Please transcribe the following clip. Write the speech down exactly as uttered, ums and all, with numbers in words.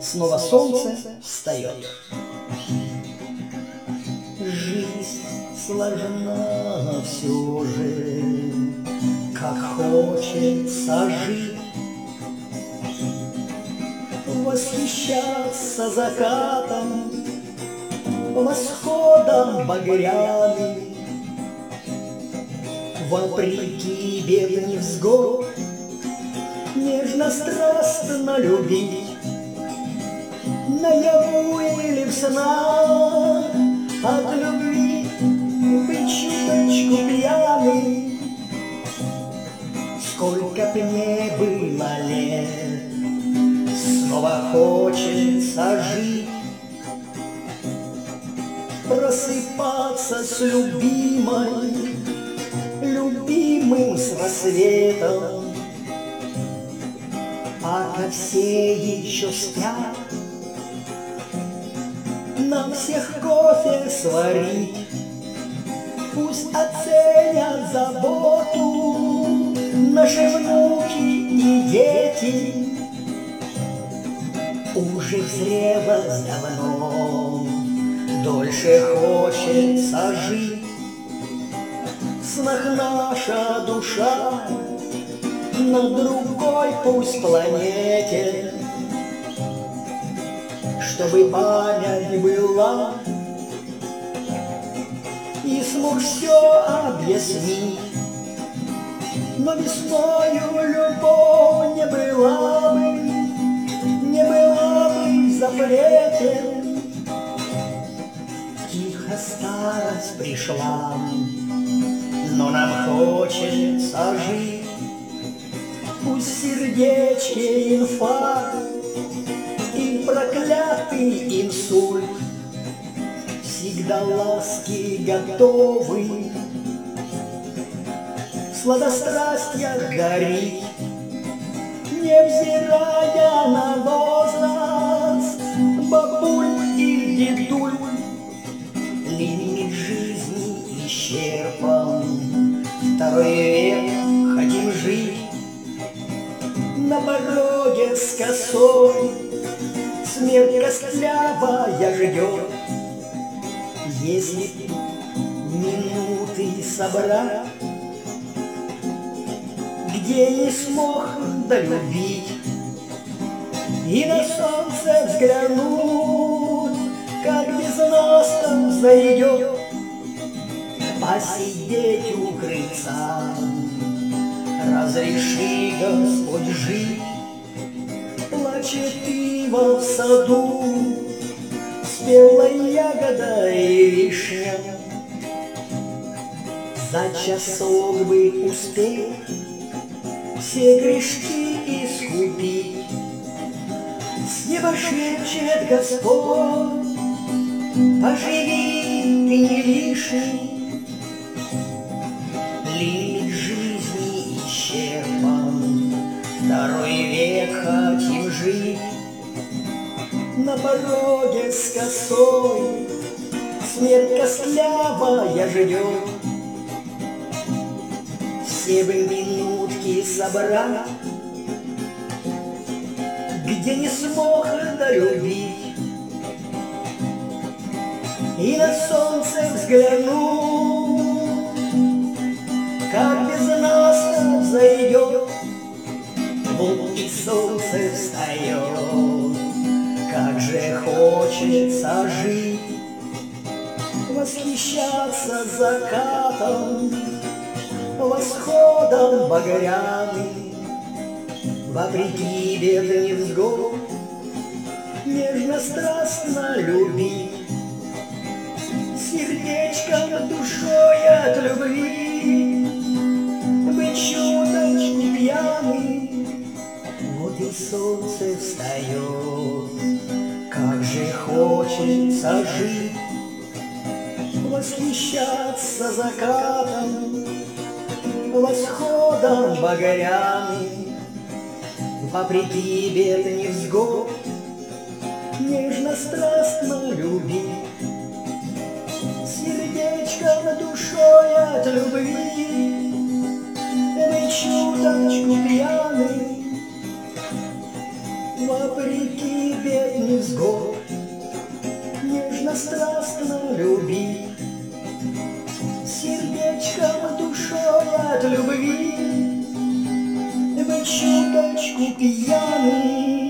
снова солнце встает. Жизнь сложна все же, как хочется жить, восхищаться закатом, восходом багряным, вопреки бед невзгод, нежно-страстно любить, наяву или в снах, от любви быть чуточку пьяный. Сколько б не было лет, снова хочется жить, просыпаться с любимой, любимым с рассветом. Пока все еще спят, нам всех кофе сварить, пусть оценят заботу наши внуки и дети. Уже зрелость давно, дольше хочется жить, в снах наша душа на другой пусть планете, чтобы память была и смог все объяснить. Но весною любовь не была бы, не была бы в запрете. Тихо старость пришла, но нам хочется жить. Пусть в сердечке инфаркт и проклятый инсульт, всегда ласки готовы в сладострастьях горит, невзирая на возраст бабуль и дедуль. Лимит жизни исчерпан, второй век хотим жить, на пороге с косой смерть костлявая ждет. Если минуты собрать, где не смог долюбить, и на солнце взглянуть, как без нас там зайдет, посидеть, укрыться, разреши, Господь, жить. Плачет ива в саду, спела ягода и вишня, за часок бы успеть все грешки искупить. С неба шепчет Господь, поживи, ты не лишний. Лимит жизни исчерпан, второй век хотим жить, на пороге с косой смерть костлявая ждет. Все бы минутки собрать, где не смог долюбить, и на солнце взглянуть, как без нас там зайдет. Вот и солнце встает, как же хочется жить, восхищаться закатом, восходом багряным, вопреки бед невзгод, нежно-страстно любить, сердечком, душой от любви, быть чуточку пьяный. Вот и солнце встает, как же хочется жить, восхищаться закатом, восходом багряным, вопреки бед невзгод, нежно-страстно любить, сердечком, душой от любви, быть чуточку пьяный, вопреки бед невзгод, нежно-страстно люби, сердечком, душой от любви. Быть чуточку пьяный